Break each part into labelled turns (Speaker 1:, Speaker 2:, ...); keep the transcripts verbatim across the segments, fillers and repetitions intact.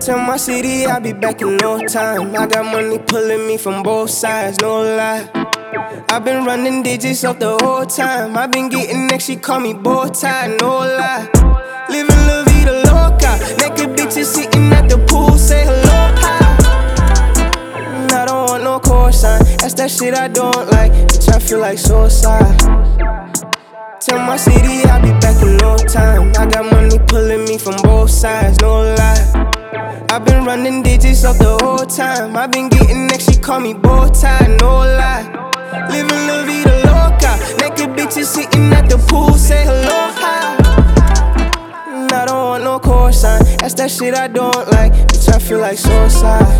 Speaker 1: Tell my city I'll be back in no time. I got money pulling me from both sides, no lie. I've been running digits up the whole time. I've been getting next, she call me bow tie, no lie. Living la vida loca. Naked bitches sitting at the pool, say hello, hi. I don't want no cosign, that's that shit I don't like. Bitch, I feel like suicide. Tell my city I'll be back in no time. I got money pulling me from both sides, no lie. I've been running digits up the whole time. I've been getting next, she call me bow tie, no lie. Living la vida loca. Naked bitches sitting at the pool, say hello, hi. I don't want no cosign, that's that shit I don't like. Bitch, I feel like suicide.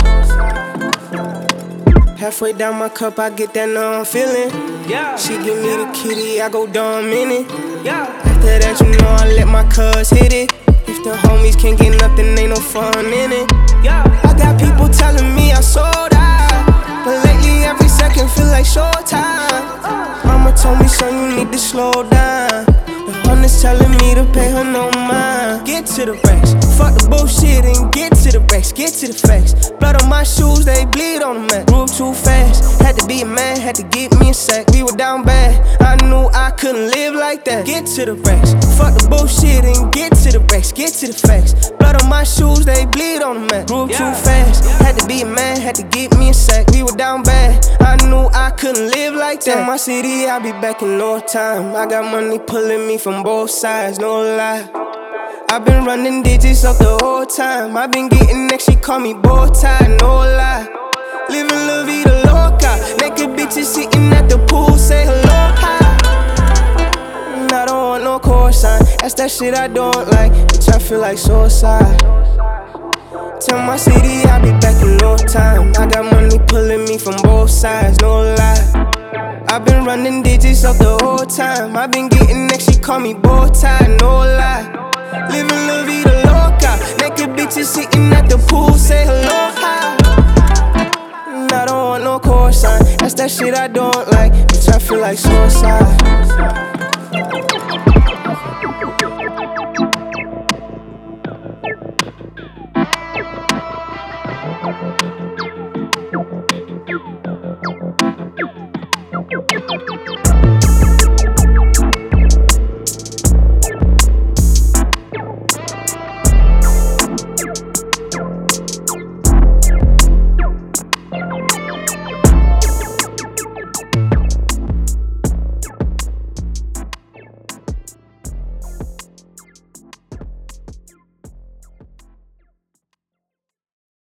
Speaker 1: Halfway down my cup, I get that numb feeling. Yeah. She give me the kitty, I go dumb in it. Yeah. After that, you know I let my cuz hit it. If the homies can't get nothing, ain't no fun in it. Yeah. I got people telling me I sold out, but lately every second feel like showtime. Mama told me, son, you need to slow down. The honey's telling me to pay her no mind. Get to the racks, fuck the bullshit and get to the racks, get to the facts. Blood on my shoes, they bleed on the mat. Grew up too fast, had to be a man, had to get me a sack. We were down bad, I knew I couldn't live like that. Get to the racks, fuck the bullshit and get to the racks, get to the facts. Blood on my shoes, they bleed on the mat. Grew up too fast, had to be a man, had to get me a sack. We were down bad, I knew I couldn't live like that. Tell my city I'll be back in no time. I got money pulling me from both sides, no lie. I've been running digits up the whole time. I've been getting next, she call me bow tie, no lie. Living la vida loca. Naked bitches sitting at the pool, say hello, hi. I don't want no cosign, that's that shit I don't like. Bitch, I feel like suicide. Tell my city I'll be back in no time. I got money pulling me from both sides, no lie. I've been running digits up the whole time. I've been getting next, she call me bow tie, no lie. Living la vida loca. Naked bitches sitting at the pool, say hello, hi. I don't want no cosign, that's that shit I don't like. Bitch, I feel like suicide.